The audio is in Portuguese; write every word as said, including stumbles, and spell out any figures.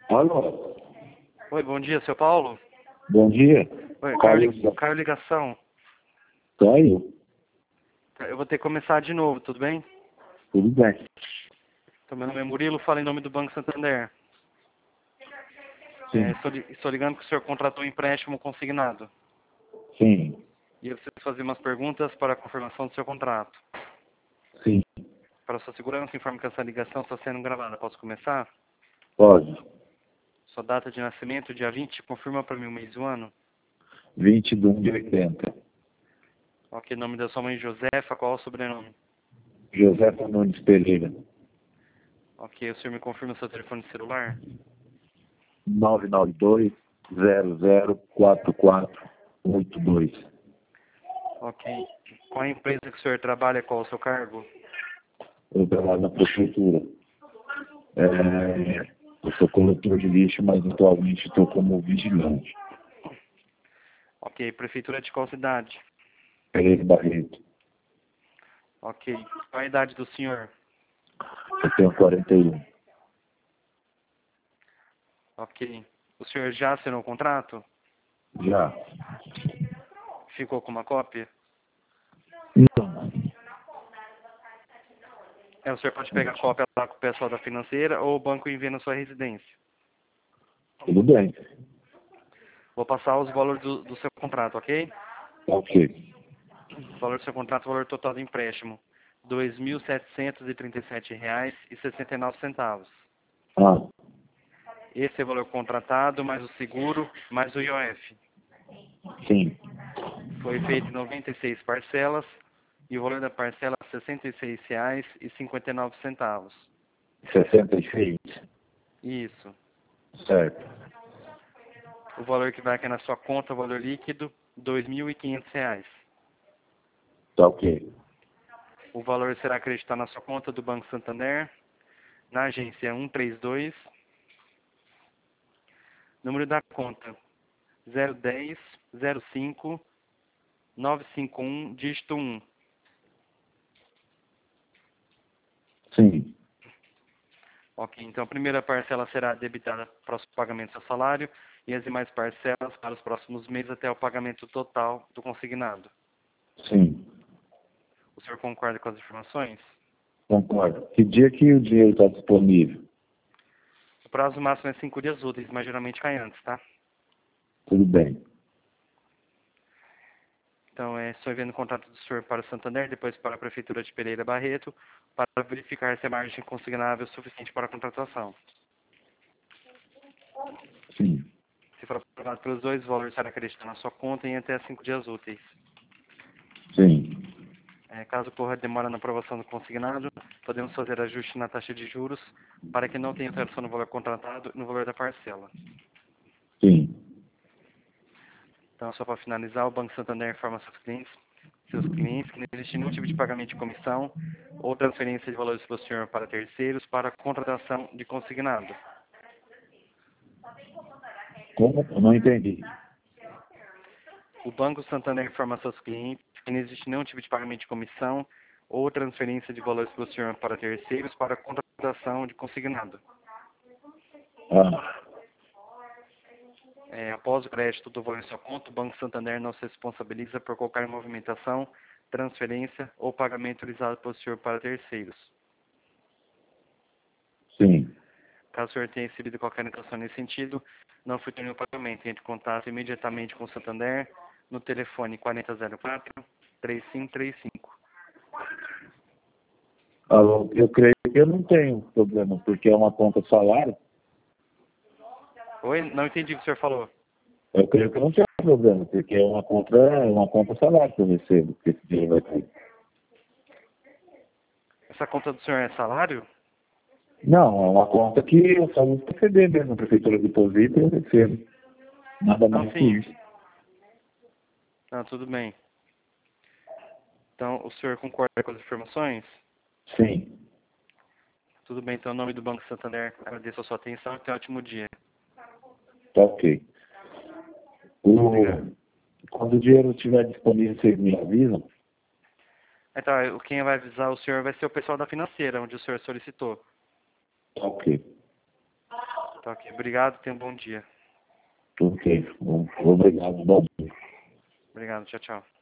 Alô? Oi, bom dia, seu Paulo. Bom dia. Oi, Caiu, caiu, caiu ligação. caiu? Eu vou ter que começar de novo, tudo bem? Tudo bem. Então, meu nome é Murilo, falo em nome do Banco Santander. Sim, É, estou, li- estou ligando que o senhor contratou um empréstimo consignado. sim, E eu preciso fazer umas perguntas para a confirmação do seu contrato. sim. Para sua segurança, informe que essa ligação está sendo gravada. Posso começar? Pode. Sua data de nascimento, dia vinte, confirma para mim o mês e o ano. vinte de um de oitenta. Ok, nome da sua mãe, Josefa, qual é o sobrenome? José Nunes Pereira. Ok, o senhor me confirma o seu telefone celular? nove nove dois, zero zero quatro quatro oito dois. Ok. Qual a empresa que o senhor trabalha, qual é o seu cargo? Eu trabalho na prefeitura. É, eu sou coletor de lixo, mas atualmente estou como vigilante. Ok, prefeitura de qual cidade? Pereira Barreto. Ok. Qual a idade do senhor? Eu tenho quarenta e um. Ok. O senhor já assinou o contrato? Já? Ficou com uma cópia? Não. É, o senhor pode pegar a cópia lá com o pessoal da financeira ou o banco envia na sua residência. Tudo bem. Vou passar os valores do, do seu contrato, ok? Ok. O valor do seu contrato, o valor total do empréstimo. dois mil setecentos e trinta e sete reais e sessenta e nove centavos. Ah, Esse é o valor contratado, mais o seguro, mais o I O F. sim. Foi feito em noventa e seis parcelas e o valor da parcela é sessenta e seis reais e cinquenta e nove centavos. sessenta e seis. Isso. Certo. O valor que vai aqui na sua conta, o valor líquido, dois mil e quinhentos reais. Tá ok. O valor será acreditado na sua conta do Banco Santander, na agência cento e trinta e dois, número da conta zero dez zero cinco nove cinco um, dígito um. Sim. Ok, então a primeira parcela será debitada para o pagamento do seu salário e as demais parcelas para os próximos meses até o pagamento total do consignado. Sim. O senhor concorda com as informações? Concordo. Que dia que o dinheiro está disponível? O prazo máximo é cinco dias úteis, mas geralmente cai antes, tá? Tudo bem. Então, é, estou enviando o contrato do senhor para o Santander, depois para a Prefeitura de Pereira Barreto, para verificar se a margem consignável é suficiente para a contratação. Sim. Se for aprovado pelos dois, o valor será acreditado na sua conta em até cinco dias úteis. Sim. É, caso ocorra demora na aprovação do consignado, podemos fazer ajuste na taxa de juros para que não tenha alteração no valor contratado e no valor da parcela. Sim. Então, só para finalizar, o Banco Santander informa seus clientes, seus clientes que não existe nenhum tipo de pagamento de comissão ou transferência de valores pelo senhor para terceiros para a contratação de consignado. Como? Eu não entendi. O Banco Santander informa seus clientes que não existe nenhum tipo de pagamento de comissão ou transferência de valores pelo senhor para terceiros para a contratação de consignado. Ah, É, após o crédito do valor em sua conta, o Banco Santander não se responsabiliza por qualquer movimentação, transferência ou pagamento realizado pelo senhor para terceiros. sim. Caso o senhor tenha recebido qualquer indicação nesse sentido, não efetue o pagamento. Entre em contato imediatamente com o Santander no telefone quatro zero quatro, três cinco três cinco. Alô, eu creio que eu não tenho problema, porque é uma conta salário. Oi? Não entendi o que o senhor falou. Eu creio que eu não tenho problema, porque é uma conta, é uma conta salário que eu recebo, que esse dinheiro vai cair. Essa conta do senhor é salário? Não, é uma conta que eu só vou receber mesmo, a prefeitura deposita e eu recebo. Nada Não, mais que sim. isso. Ah, tudo bem. Então, o senhor concorda com as informações? Sim. Tudo bem, então, em nome do Banco Santander, agradeço a sua atenção e tenha um ótimo dia. Tá ok. Obrigado. O, quando o dinheiro estiver disponível, vocês me avisam? Então, quem vai avisar o senhor vai ser o pessoal da financeira, onde o senhor solicitou. Tá ok. Tá Tá ok. Obrigado, tenha um bom dia. Ok. Bom, obrigado. Bom dia. Obrigado, tchau, tchau.